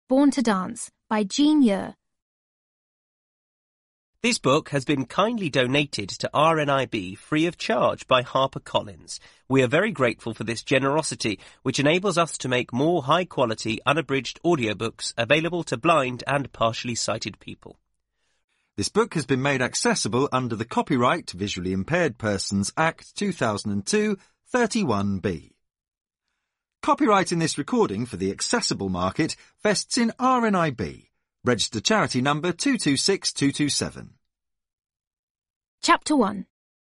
Born to Dance by Jean Ure. This book has been kindly donated to RNIB free of charge by HarperCollins. We are very grateful for this generosity, which enables us to make more high-quality, unabridged audiobooks available to blind and partially sighted people. This book has been made accessible under the Copyright Visually Impaired Persons Act 2002, 31B. Copyright in this recording for the accessible market vests in RNIB. Registered charity number 226227. Chapter 1.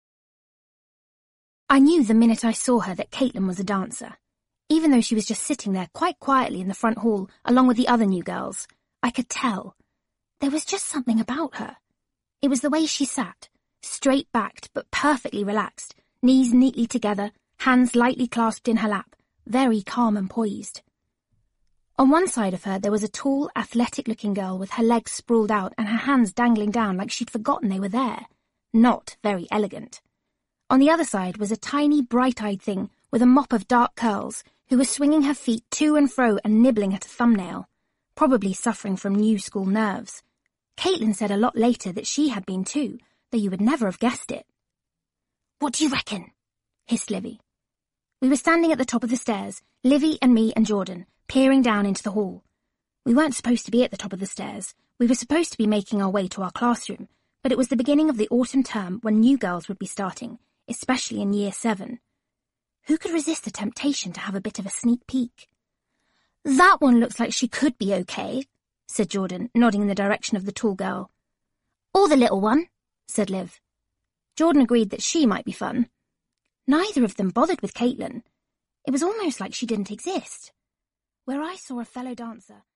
I knew the minute I saw her that Caitlin was a dancer. Even though she was just sitting there quite quietly in the front hall along with the other new girls, I could tell. There was just something about her. It was the way she sat, straight-backed but perfectly relaxed, knees neatly together, hands lightly clasped in her lap, very calm and poised. On one side of her there was a tall, athletic-looking girl with her legs sprawled out and her hands dangling down like she'd forgotten they were there. Not very elegant. On the other side was a tiny, bright-eyed thing with a mop of dark curls who was swinging her feet to and fro and nibbling at a thumbnail, probably suffering from new school nerves. Caitlin said a lot later that she had been too, though you would never have guessed it. "What do you reckon?" hissed Livy. We were standing at the top of the stairs, Livy and me and Jordan, peering down into the hall. We weren't supposed to be at the top of the stairs. We were supposed to be making our way to our classroom, but it was the beginning of the autumn term when new girls would be starting, especially in Year 7. Who could resist the temptation to have a bit of a sneak peek? "That one looks like she could be okay," said Jordan, nodding in the direction of the tall girl. "Or the little one," said Liv. Jordan agreed that she might be fun. Neither of them bothered with Caitlin. It was almost like she didn't exist. Where I saw a fellow dancer...